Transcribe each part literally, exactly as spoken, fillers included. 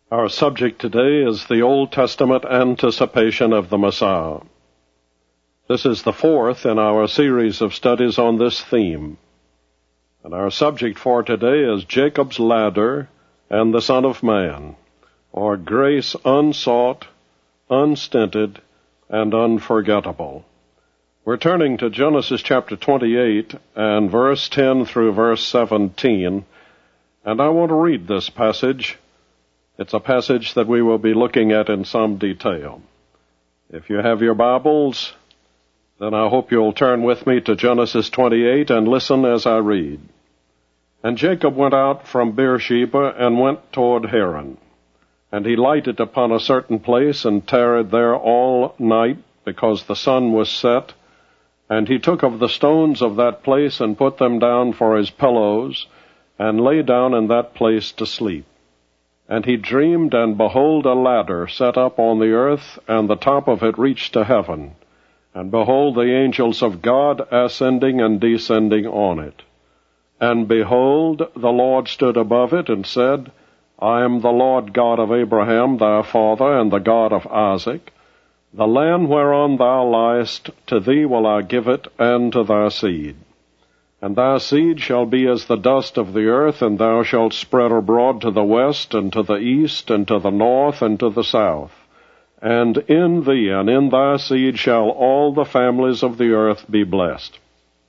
Our subject today is the Old Testament anticipation of the Messiah. This is the fourth in our series of studies on this theme. And our subject for today is Jacob's ladder and the Son of Man, or grace unsought, unstinted, and unforgettable. We're turning to Genesis chapter twenty-eight and verse ten through verse seventeen, and I want to read this passage. It's a passage that we will be looking at in some detail. If you have your Bibles, then I hope you'll turn with me to Genesis twenty-eight and listen as I read. And Jacob went out from Beersheba and went toward Haran. And he lighted upon a certain place and tarried there all night, because the sun was set. And he took of the stones of that place and put them down for his pillows, and lay down in that place to sleep. And he dreamed, and behold, a ladder set up on the earth, and the top of it reached to heaven. And behold, the angels of God ascending and descending on it. And behold, the Lord stood above it, and said, I am the Lord God of Abraham thy father, and the God of Isaac. The land whereon thou liest, to thee will I give it, and to thy seed. And thy seed shall be as the dust of the earth, and thou shalt spread abroad to the west, and to the east, and to the north, and to the south. And in thee and in thy seed shall all the families of the earth be blessed.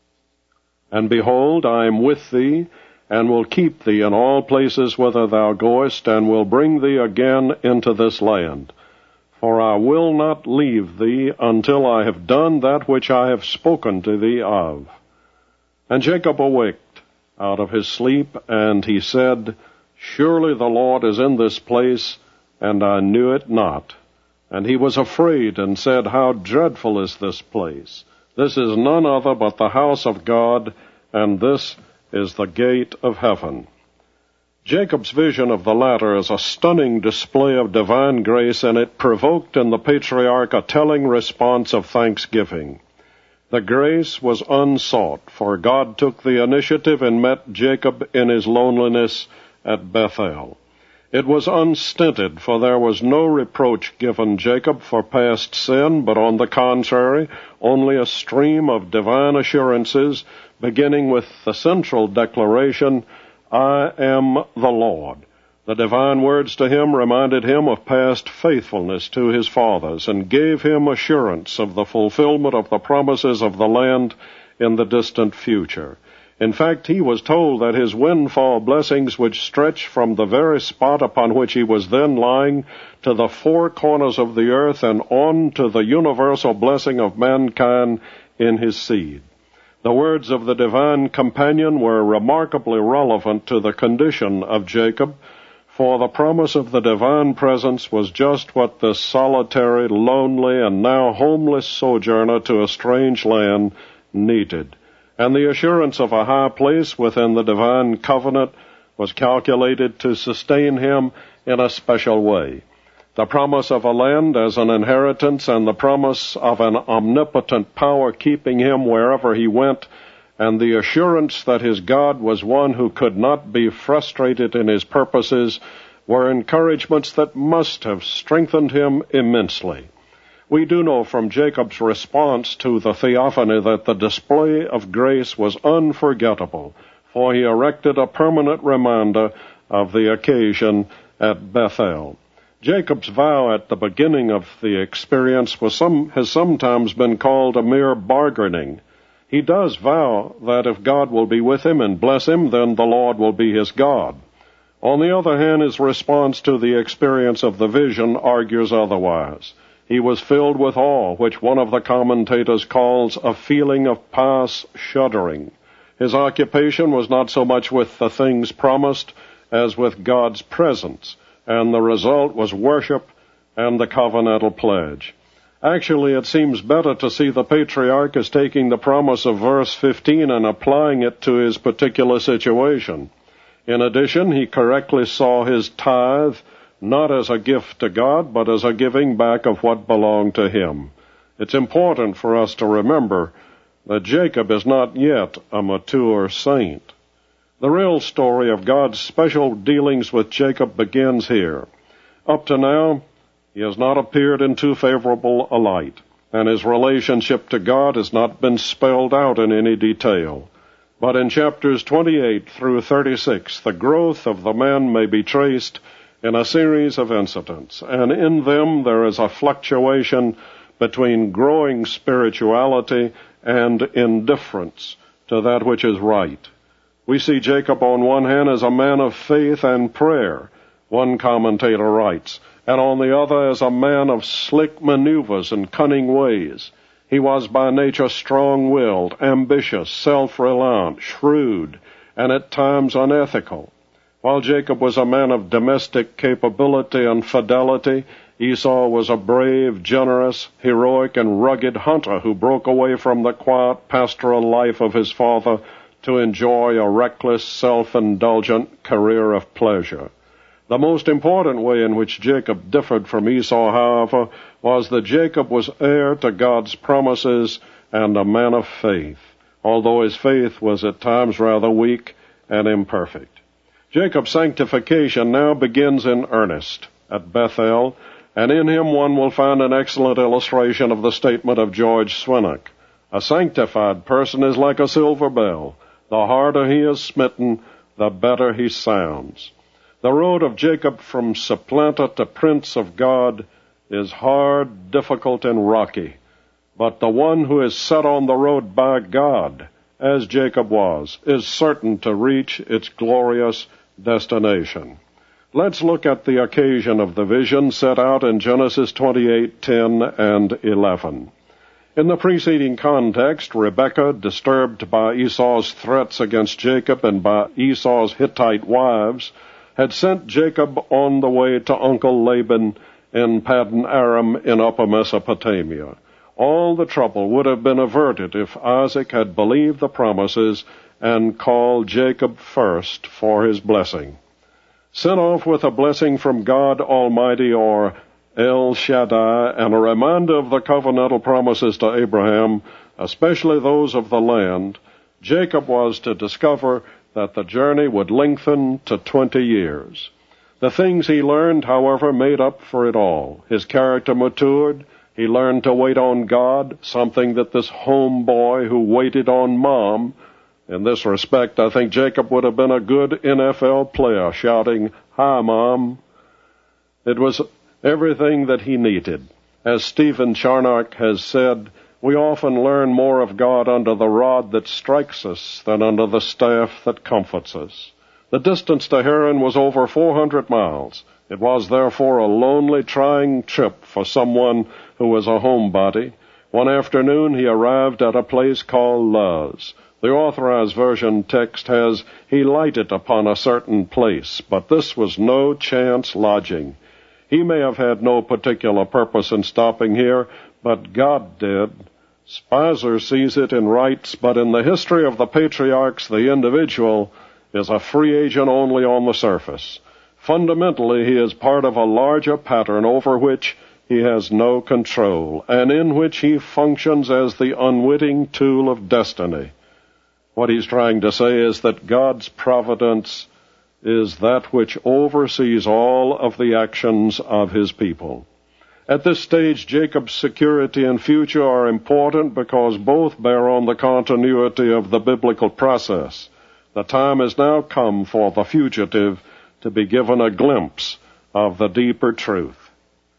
And behold, I am with thee, and will keep thee in all places whither thou goest, and will bring thee again into this land. For I will not leave thee until I have done that which I have spoken to thee of. And Jacob awaked out of his sleep, and he said, Surely the Lord is in this place, and I knew it not. And he was afraid, and said, How dreadful is this place! This is none other but the house of God, and this is the gate of heaven. Jacob's vision of the ladder is a stunning display of divine grace, and it provoked in the patriarch a telling response of thanksgiving. The grace was unsought, for God took the initiative and met Jacob in his loneliness at Bethel. It was unstinted, for there was no reproach given Jacob for past sin, but on the contrary, only a stream of divine assurances, beginning with the central declaration, I am the Lord. The divine words to him reminded him of past faithfulness to his fathers, and gave him assurance of the fulfillment of the promises of the land in the distant future. In fact, he was told that his windfall blessings would stretch from the very spot upon which he was then lying to the four corners of the earth, and on to the universal blessing of mankind in his seed. The words of the divine companion were remarkably relevant to the condition of Jacob, for the promise of the divine presence was just what this solitary, lonely, and now homeless sojourner to a strange land needed. And the assurance of a high place within the divine covenant was calculated to sustain him in a special way. The promise of a land as an inheritance, and the promise of an omnipotent power keeping him wherever he went, and the assurance that his God was one who could not be frustrated in his purposes, were encouragements that must have strengthened him immensely. We do know from Jacob's response to the theophany that the display of grace was unforgettable, for he erected a permanent reminder of the occasion at Bethel. Jacob's vow at the beginning of the experience was some, has sometimes been called a mere bargaining. He does vow that if God will be with him and bless him, then the Lord will be his God. On the other hand, his response to the experience of the vision argues otherwise. He was filled with awe, which one of the commentators calls a feeling of pious shuddering. His occupation was not so much with the things promised as with God's presence, and the result was worship and the covenantal pledge. Actually, it seems better to see the patriarch as taking the promise of verse fifteen and applying it to his particular situation. In addition, he correctly saw his tithe not as a gift to God, but as a giving back of what belonged to him. It's important for us to remember that Jacob is not yet a mature saint. The real story of God's special dealings with Jacob begins here. Up to now, he has not appeared in too favorable a light, and his relationship to God has not been spelled out in any detail. But in chapters twenty-eight through thirty-six, the growth of the man may be traced in a series of incidents, and in them there is a fluctuation between growing spirituality and indifference to that which is right. We see Jacob on one hand as a man of faith and prayer, one commentator writes, and on the other as a man of slick maneuvers and cunning ways. He was by nature strong-willed, ambitious, self-reliant, shrewd, and at times unethical. While Jacob was a man of domestic capability and fidelity, Esau was a brave, generous, heroic, and rugged hunter who broke away from the quiet pastoral life of his father to enjoy a reckless, self-indulgent career of pleasure. The most important way in which Jacob differed from Esau, however, was that Jacob was heir to God's promises and a man of faith, although his faith was at times rather weak and imperfect. Jacob's sanctification now begins in earnest at Bethel, and in him one will find an excellent illustration of the statement of George Swinnock. A sanctified person is like a silver bell. The harder he is smitten, the better he sounds. The road of Jacob from supplanter to prince of God is hard, difficult, and rocky. But the one who is set on the road by God, as Jacob was, is certain to reach its glorious destination. Let's look at the occasion of the vision set out in Genesis twenty-eight, ten, and eleven. In the preceding context, Rebekah, disturbed by Esau's threats against Jacob and by Esau's Hittite wives, had sent Jacob on the way to Uncle Laban in Paddan Aram in Upper Mesopotamia. All the trouble would have been averted if Isaac had believed the promises and called Jacob first for his blessing. Sent off with a blessing from God Almighty, or El Shaddai, and a reminder of the covenantal promises to Abraham, especially those of the land, Jacob was to discover that the journey would lengthen to twenty years. The things he learned, however, made up for it all. His character matured. He learned to wait on God, something that this homeboy who waited on Mom. In this respect, I think Jacob would have been a good N F L player, shouting, "Hi, Mom." It was everything that he needed. As Stephen Charnock has said, we often learn more of God under the rod that strikes us than under the staff that comforts us. The distance to Haran was over four hundred miles. It was therefore a lonely, trying trip for someone who was a homebody. One afternoon he arrived at a place called Luz. The Authorized Version text has, "He lighted upon a certain place," but this was no chance lodging. He may have had no particular purpose in stopping here, but God did. Spicer sees it and writes, "But in the history of the patriarchs, the individual is a free agent only on the surface. Fundamentally, he is part of a larger pattern over which he has no control, and in which he functions as the unwitting tool of destiny." What he's trying to say is that God's providence is that which oversees all of the actions of his people. At this stage, Jacob's security and future are important because both bear on the continuity of the biblical process. The time has now come for the fugitive to be given a glimpse of the deeper truth.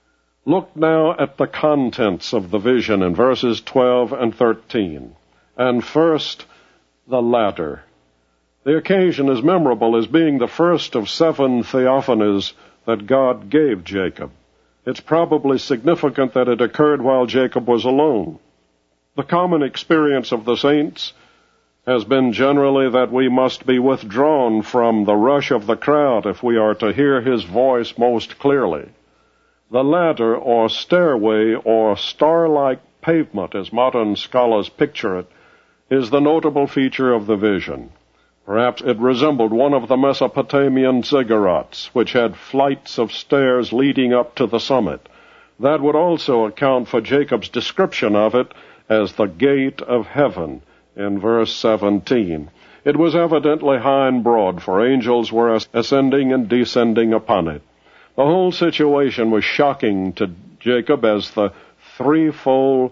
Look now at the contents of the vision in verses twelve and thirteen. And first, the ladder. The occasion is memorable as being the first of seven theophanies that God gave Jacob. It's probably significant that it occurred while Jacob was alone. The common experience of the saints has been generally that we must be withdrawn from the rush of the crowd if we are to hear his voice most clearly. The ladder, or stairway, or star-like pavement, as modern scholars picture it, is the notable feature of the vision. Perhaps it resembled one of the Mesopotamian ziggurats, which had flights of stairs leading up to the summit. That would also account for Jacob's description of it as the gate of heaven in verse seventeen. It was evidently high and broad, for angels were ascending and descending upon it. The whole situation was shocking to Jacob, as the threefold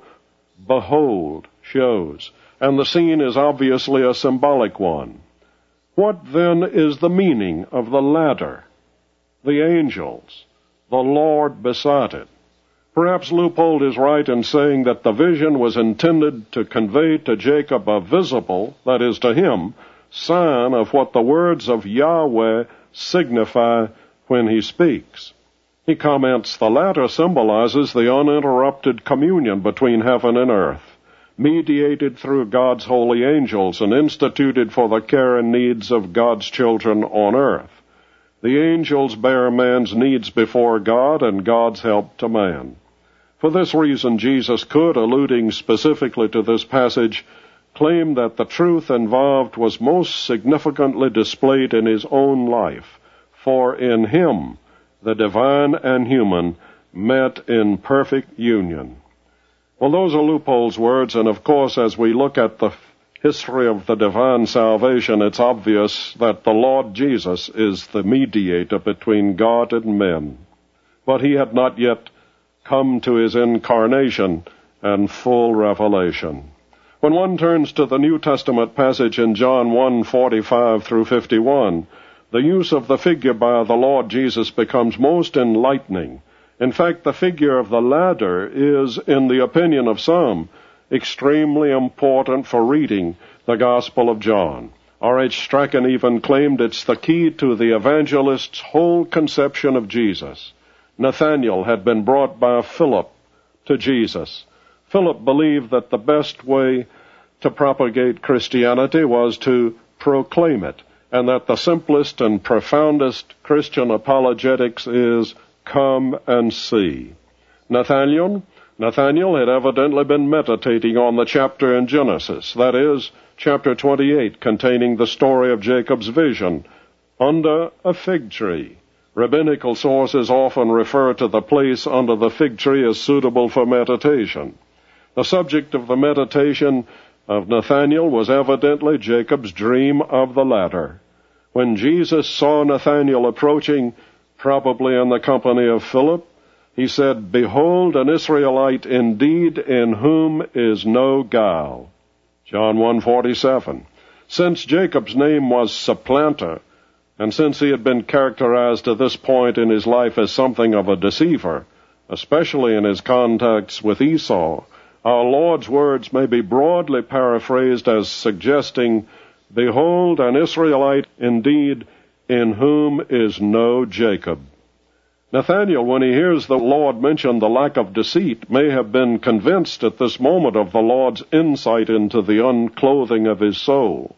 behold shows, and the scene is obviously a symbolic one. What then is the meaning of the ladder, the angels, the Lord beside it? Perhaps Leupold is right in saying that the vision was intended to convey to Jacob a visible, that is to him, sign of what the words of Yahweh signify when he speaks. He comments, the ladder symbolizes the uninterrupted communion between heaven and earth, mediated through God's holy angels and instituted for the care and needs of God's children on earth. The angels bear man's needs before God and God's help to man. For this reason, Jesus could, alluding specifically to this passage, claim that the truth involved was most significantly displayed in his own life, for in him the divine and human met in perfect union. Well, those are Leupold's words, and of course, as we look at the history of the divine salvation, it's obvious that the Lord Jesus is the mediator between God and men. But he had not yet come to his incarnation and full revelation. When one turns to the New Testament passage in John one forty-five through fifty-one, the use of the figure by the Lord Jesus becomes most enlightening. In fact, the figure of the ladder is, in the opinion of some, extremely important for reading the Gospel of John. R H Strachan even claimed it's the key to the evangelist's whole conception of Jesus. Nathanael had been brought by Philip to Jesus. Philip believed that the best way to propagate Christianity was to proclaim it, and that the simplest and profoundest Christian apologetics is come and see. Nathanael, Nathanael had evidently been meditating on the chapter in Genesis, that is, chapter twenty-eight, containing the story of Jacob's vision, under a fig tree. Rabbinical sources often refer to the place under the fig tree as suitable for meditation. The subject of the meditation of Nathanael was evidently Jacob's dream of the ladder. When Jesus saw Nathanael approaching, probably in the company of Philip, he said, "Behold, an Israelite indeed, in whom is no guile." John one forty-seven. Since Jacob's name was Supplanter, and since he had been characterized to this point in his life as something of a deceiver, especially in his contacts with Esau, our Lord's words may be broadly paraphrased as suggesting, "Behold, an Israelite indeed, in whom is no Jacob." Nathanael, when he hears the Lord mention the lack of deceit, may have been convinced at this moment of the Lord's insight into the unclothing of his soul.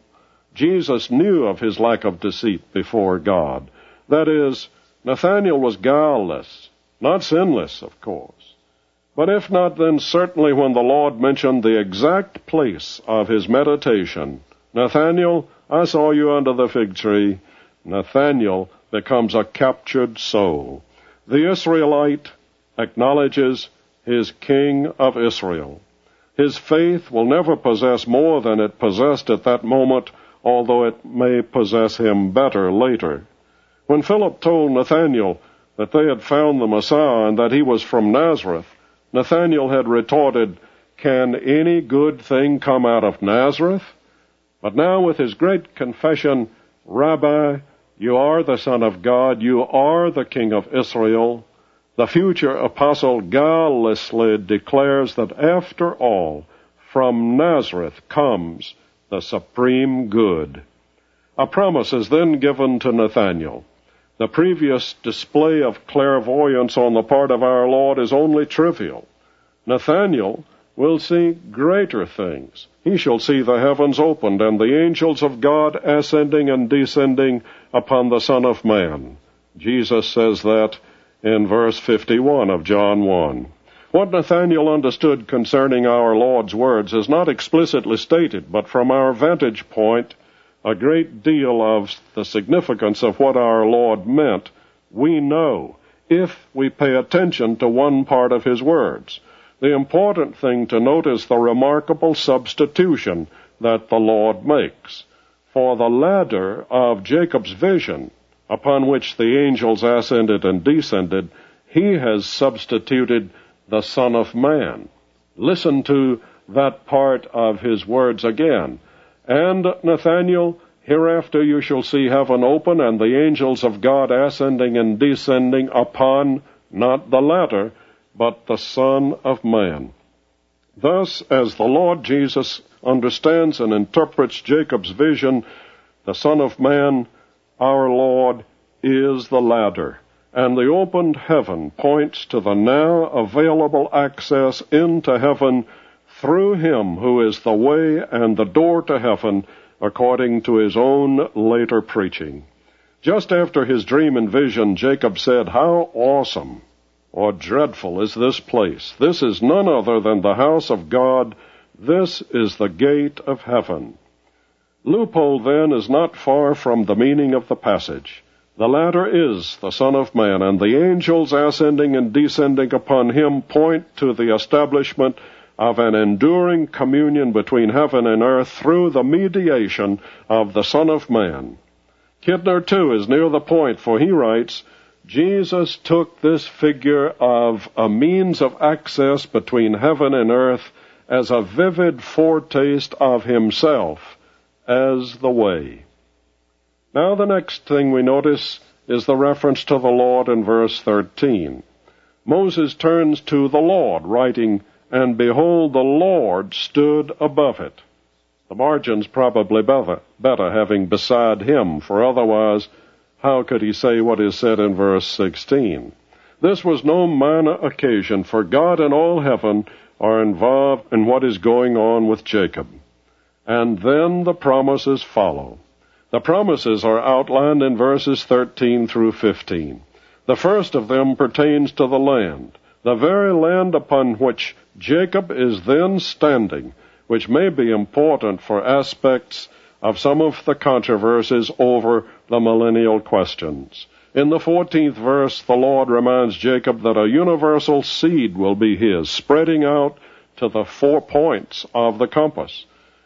Jesus knew of his lack of deceit before God. That is, Nathanael was guileless, not sinless, of course. But if not, then certainly when the Lord mentioned the exact place of his meditation, "Nathanael, I saw you under the fig tree," Nathanael becomes a captured soul. The Israelite acknowledges his King of Israel. His faith will never possess more than it possessed at that moment, although it may possess him better later. When Philip told Nathanael that they had found the Messiah and that he was from Nazareth, Nathanael had retorted, "Can any good thing come out of Nazareth?" But now with his great confession, "Rabbi, you are the Son of God, you are the King of Israel," the future apostle guilelessly declares that after all, from Nazareth comes the supreme good. A promise is then given to Nathanael. The previous display of clairvoyance on the part of our Lord is only trivial. Nathanael will see greater things. He shall see the heavens opened and the angels of God ascending and descending upon the Son of Man. Jesus says that in verse fifty-one of John one. What Nathanael understood concerning our Lord's words is not explicitly stated, but from our vantage point, a great deal of the significance of what our Lord meant we know if we pay attention to one part of his words. The important thing to note is the remarkable substitution that the Lord makes. For the ladder of Jacob's vision, upon which the angels ascended and descended, he has substituted the Son of Man. Listen to that part of his words again. And, Nathanael, hereafter you shall see heaven open, and the angels of God ascending and descending upon, not the ladder, but the Son of Man. Thus, as the Lord Jesus understands and interprets Jacob's vision, the Son of Man, our Lord, is the ladder, and the opened heaven points to the now available access into heaven through him who is the way and the door to heaven, according to his own later preaching. Just after his dream and vision, Jacob said, "How awesome or dreadful is this place! This is none other than the house of God. This is the gate of heaven." Loophole, then, is not far from the meaning of the passage. The ladder is the Son of Man, and the angels ascending and descending upon him point to the establishment of an enduring communion between heaven and earth through the mediation of the Son of Man. Kidner, too, is near the point, for he writes, Jesus took this figure of a means of access between heaven and earth as a vivid foretaste of himself as the way. Now the next thing we notice is the reference to the Lord in verse thirteen. Moses turns to the Lord, writing, "And behold, the Lord stood above it." The margin's probably better, better having beside him, for otherwise, how could he say what is said in verse sixteen? This was no minor occasion, for God and all heaven are involved in what is going on with Jacob. And then the promises follow. The promises are outlined in verses thirteen through fifteen. The first of them pertains to the land, the very land upon which Jacob is then standing, which may be important for aspects of some of the controversies over the millennial questions. In the fourteenth verse, the Lord reminds Jacob that a universal seed will be his, spreading out to the four points of the compass.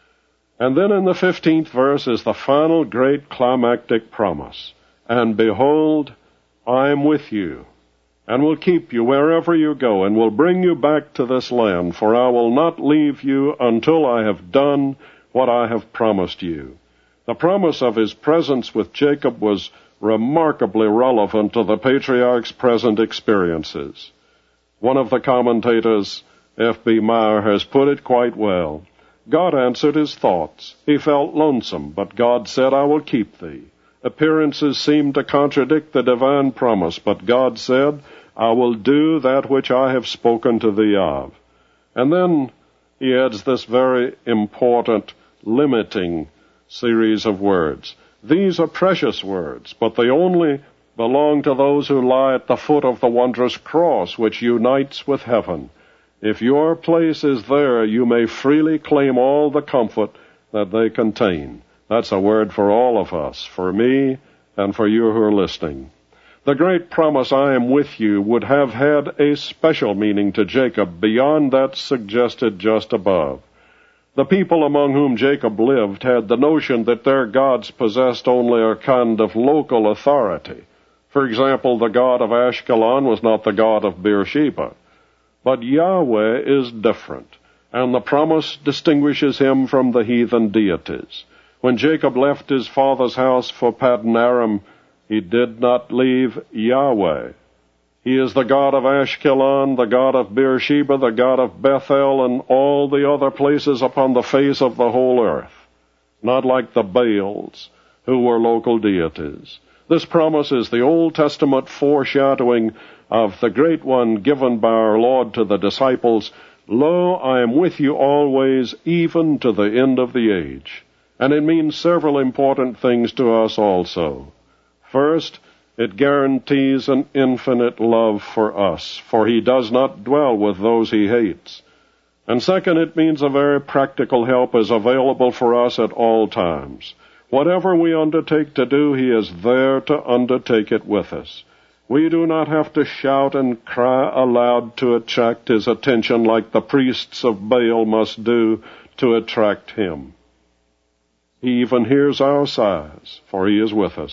And then in the fifteenth verse is the final great climactic promise. And behold, I am with you, and will keep you wherever you go, and will bring you back to this land, for I will not leave you until I have done what I have promised you. The promise of his presence with Jacob was remarkably relevant to the patriarch's present experiences. One of the commentators, F B Meyer, has put it quite well. God answered his thoughts. He felt lonesome, but God said, "I will keep thee." Appearances seemed to contradict the divine promise, but God said, "I will do that which I have spoken to thee of." And then he adds this very important, limiting series of words. These are precious words, but they only belong to those who lie at the foot of the wondrous cross which unites with heaven. If your place is there, you may freely claim all the comfort that they contain. That's a word for all of us, for me and for you who are listening. The great promise, "I am with you," would have had a special meaning to Jacob beyond that suggested just above. The people among whom Jacob lived had the notion that their gods possessed only a kind of local authority. For example, the god of Ashkelon was not the god of Beersheba. But Yahweh is different, and the promise distinguishes him from the heathen deities. When Jacob left his father's house for Paddan Aram, he did not leave Yahweh. He is the God of Ashkelon, the God of Beersheba, the God of Bethel, and all the other places upon the face of the whole earth, not like the Baals, who were local deities. This promise is the Old Testament foreshadowing of the great one given by our Lord to the disciples, "Lo, I am with you always, even to the end of the age." And it means several important things to us also. First, it guarantees an infinite love for us, for he does not dwell with those he hates. And second, it means a very practical help is available for us at all times. Whatever we undertake to do, he is there to undertake it with us. We do not have to shout and cry aloud to attract his attention like the priests of Baal must do to attract him. He even hears our sighs, for he is with us.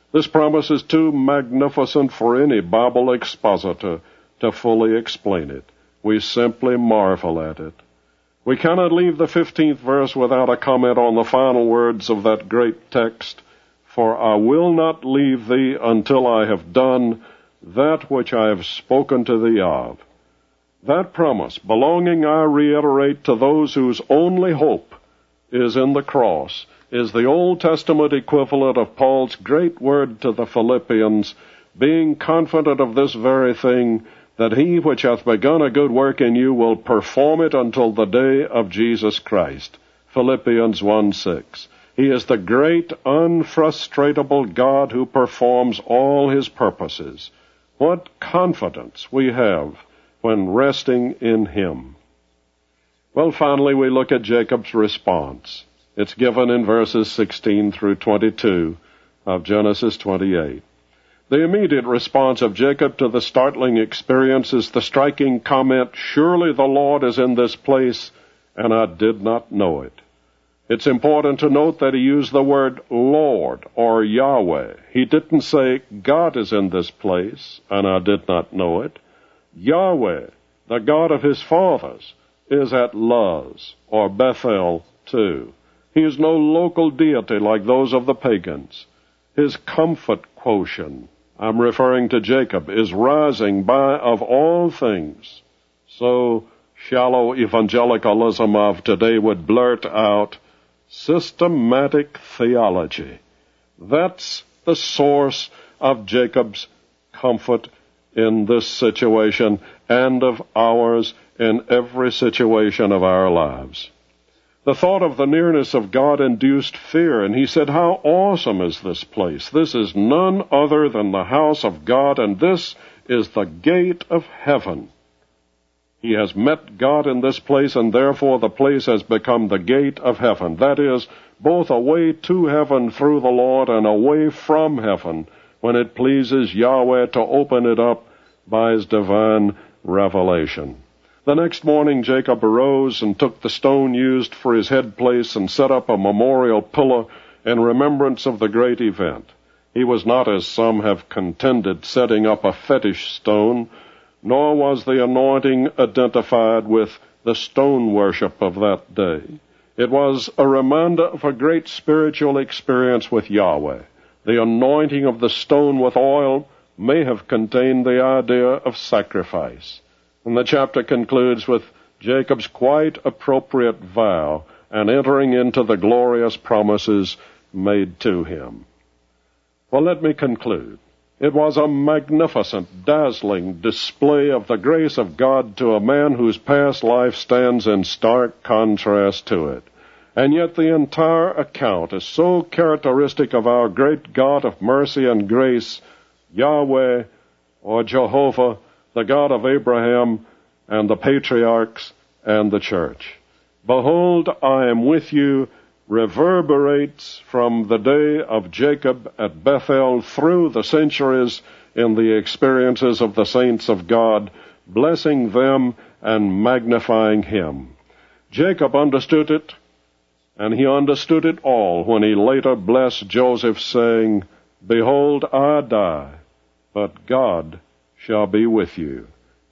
This promise is too magnificent for any Bible expositor to fully explain it. We simply marvel at it. We cannot leave the fifteenth verse without a comment on the final words of that great text, "For I will not leave thee until I have done that which I have spoken to thee of." That promise, belonging, I reiterate, to those whose only hope is in the cross, is the Old Testament equivalent of Paul's great word to the Philippians, being confident of this very thing, that he which hath begun a good work in you will perform it until the day of Jesus Christ. Philippians one six. He is the great, unfrustratable God who performs all his purposes. What confidence we have when resting in him. Well, finally, we look at Jacob's response. It's given in verses sixteen through twenty-two of Genesis twenty-eight. The immediate response of Jacob to the startling experience is the striking comment, "Surely the Lord is in this place, and I did not know it." It's important to note that he used the word Lord or Yahweh. He didn't say, "God is in this place, and I did not know it." Yahweh, the God of his fathers, is at Luz or Bethel too. He is no local deity like those of the pagans. His comfort quotient, I'm referring to Jacob, is rising by, of all things. So shallow evangelicalism of today would blurt out, systematic theology. That's the source of Jacob's comfort in this situation and of ours in every situation of our lives. The thought of the nearness of God induced fear, and he said, "How awesome is this place! This is none other than the house of God, and this is the gate of heaven." He has met God in this place, and therefore the place has become the gate of heaven. That is, both a way to heaven through the Lord and a way from heaven when it pleases Yahweh to open it up by his divine revelation. The next morning Jacob arose and took the stone used for his head place and set up a memorial pillar in remembrance of the great event. He was not, as some have contended, setting up a fetish stone, nor was the anointing identified with the stone worship of that day. It was a reminder of a great spiritual experience with Yahweh. The anointing of the stone with oil may have contained the idea of sacrifice. And the chapter concludes with Jacob's quite appropriate vow and entering into the glorious promises made to him. Well, let me conclude. It was a magnificent, dazzling display of the grace of God to a man whose past life stands in stark contrast to it. And yet the entire account is so characteristic of our great God of mercy and grace, Yahweh or Jehovah, the God of Abraham and the patriarchs and the church. "Behold, I am with you," reverberates from the day of Jacob at Bethel through the centuries in the experiences of the saints of God, blessing them and magnifying him. Jacob understood it, and he understood it all when he later blessed Joseph, saying, "Behold, I die, but God shall be with you."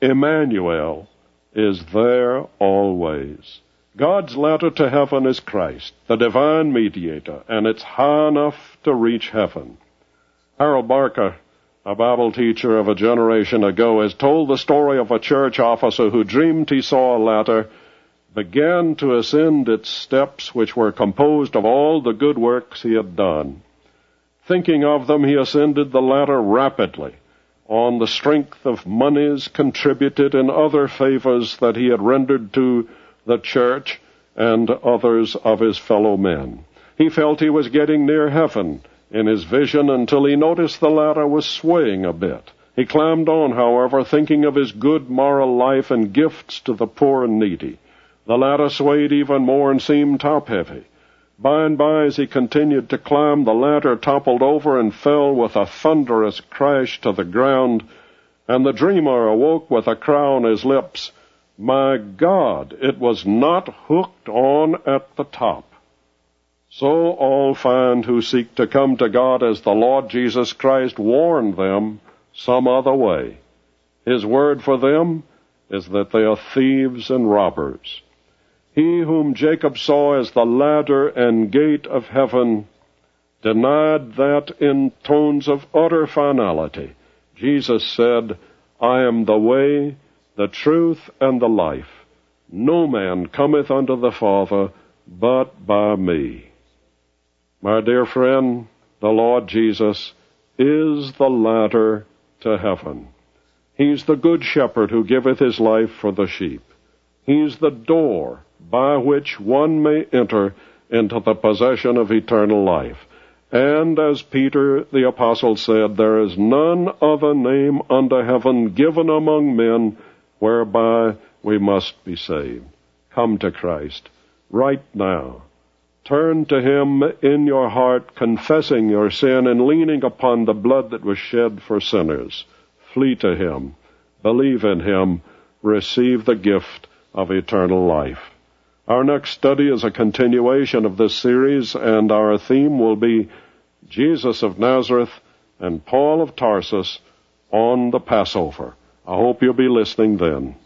Emmanuel is there always. God's ladder to heaven is Christ, the divine mediator, and it's high enough to reach heaven. Harold Barker, a Bible teacher of a generation ago, has told the story of a church officer who dreamed he saw a ladder, began to ascend its steps, which were composed of all the good works he had done. Thinking of them, he ascended the ladder rapidly, on the strength of monies contributed and other favors that he had rendered to the church and others of his fellow men. He felt he was getting near heaven in his vision until he noticed the ladder was swaying a bit. He climbed on, however, thinking of his good moral life and gifts to the poor and needy. The ladder swayed even more and seemed top-heavy. By and by, as he continued to climb, the ladder toppled over and fell with a thunderous crash to the ground, and the dreamer awoke with a cry on his lips, "My God, it was not hooked on at the top." So all find who seek to come to God as the Lord Jesus Christ warned them some other way. His word for them is that they are thieves and robbers. He whom Jacob saw as the ladder and gate of heaven denied that in tones of utter finality. Jesus said, I am the way, the truth, and the life. No man cometh unto the Father but by me. My dear friend, the Lord Jesus is the ladder to heaven. He's the good shepherd who giveth his life for the sheep. He's the door by which one may enter into the possession of eternal life. And as Peter the apostle said, there is none other name under heaven given among men whereby we must be saved. Come to Christ right now. Turn to him in your heart, confessing your sin and leaning upon the blood that was shed for sinners. Flee to him. Believe in him. Receive the gift of eternal life. Our next study is a continuation of this series, and our theme will be Jesus of Nazareth and Paul of Tarsus on the Passover. I hope you'll be listening then.